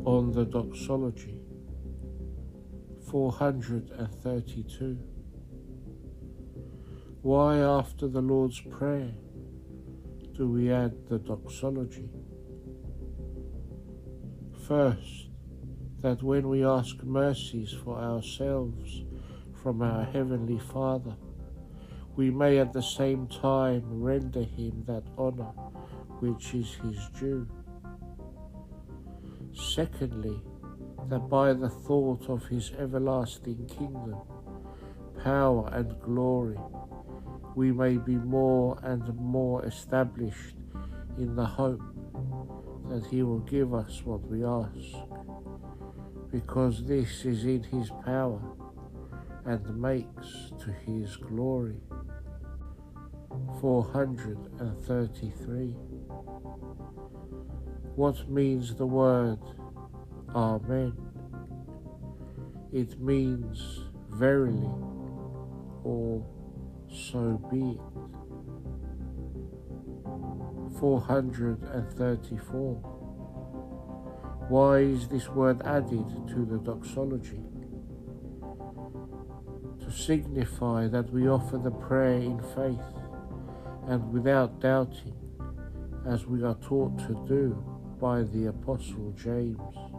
On the Doxology. 432. Why, after the Lord's Prayer, do we add the Doxology? First, that when we ask mercies for ourselves from our Heavenly Father, we may at the same time render him that honour which is his due. Secondly, that by the thought of his everlasting kingdom, power and glory, we may be more and more established in the hope that he will give us what we ask, because this is in his power and makes to his glory. 433. What means the word Amen? It means verily, or so be it. 434. Why is this word added to the Doxology? To signify that we offer the prayer in faith and without doubting, as we are taught to do by the Apostle James.